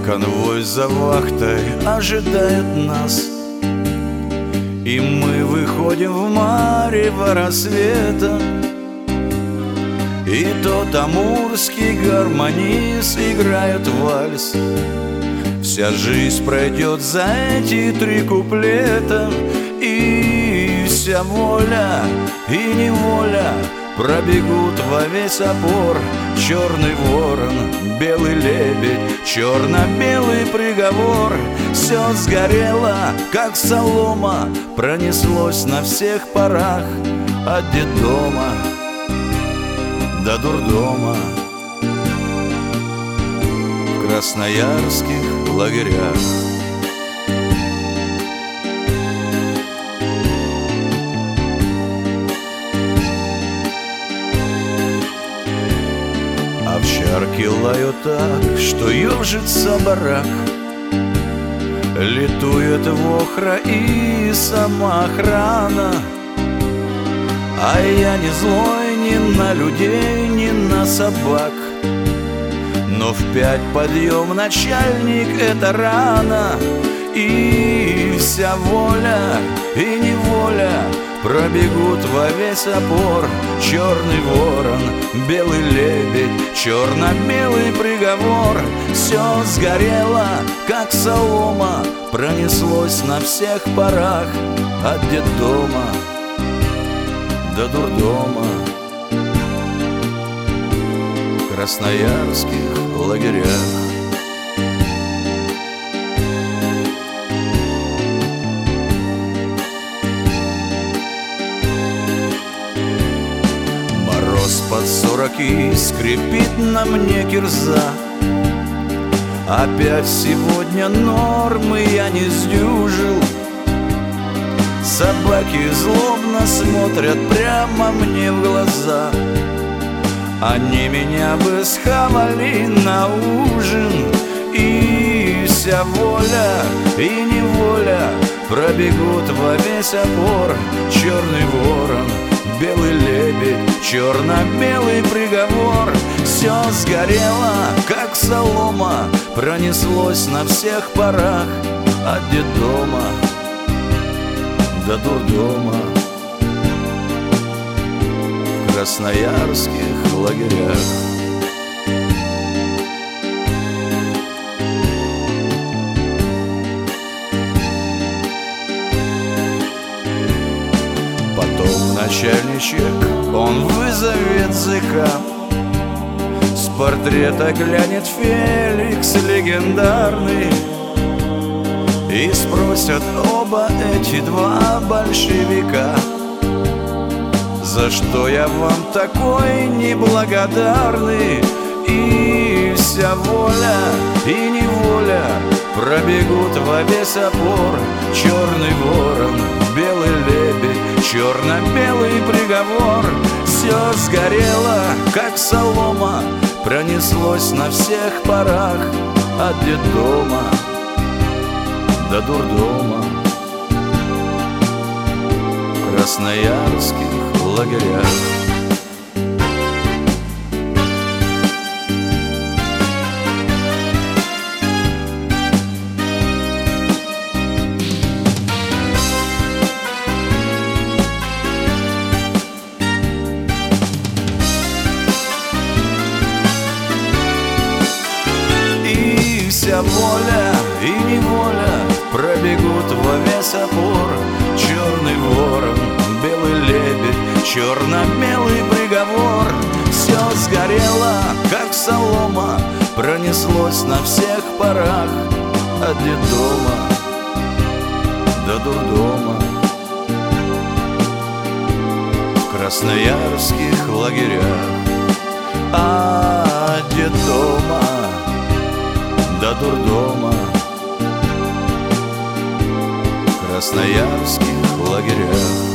Конвой за вахтой ожидает нас, и мы выходим в марево рассвета. И тот амурский гармонист играет вальс. Вся жизнь пройдет за эти 3 куплета, и вся воля и неволя пробегут во весь опор. Черный ворон, белый лебедь, черно-белый приговор. Все сгорело, как солома, пронеслось на всех парах. От детдома до дурдома, в красноярских лагерях. Овчарки лают так, что ежится барак. Летует вохра и сама охрана. А я не злой ни на людей, ни на собак. Но в 5 подъем, начальник, это рано. И вся воля и неволя пробегут во весь опор. Черный ворон, белый лебедь, черно-белый приговор. Все сгорело, как солома, пронеслось на всех парах. От детдома до дурдома, в красноярских лагерях. Мороз под 40 и скрипит на мне кирза. Опять сегодня нормы я не сдюжил. Собаки злобно смотрят прямо мне в глаза. Они меня бы схавали на ужин. И вся воля и неволя пробегут во весь опор. Черный ворон, белый лебедь, черно-белый приговор. Все сгорело, как солома, пронеслось на всех парах. От детдома до дурдома, в красноярских лагерях. Потом начальничек, он вызовет ЗК. С портрета глянет Феликс легендарный. И спросят оба эти 2 большевика: за что я вам такой неблагодарный? И вся воля и неволя пробегут во весь опор. Черный ворон, белый лебедь, черно-белый приговор. Все сгорело, как солома, пронеслось на всех парах. От детдома до дурдома, в красноярских лагерях. И вся воля и неволя пробегут во весь опор. Черный ворон, белый лебедь, черно-белый приговор. Все сгорело, как солома, пронеслось на всех парах. От детдома до дурдома, в красноярских лагерях. От детдома до дурдома, в красноярских лагерях.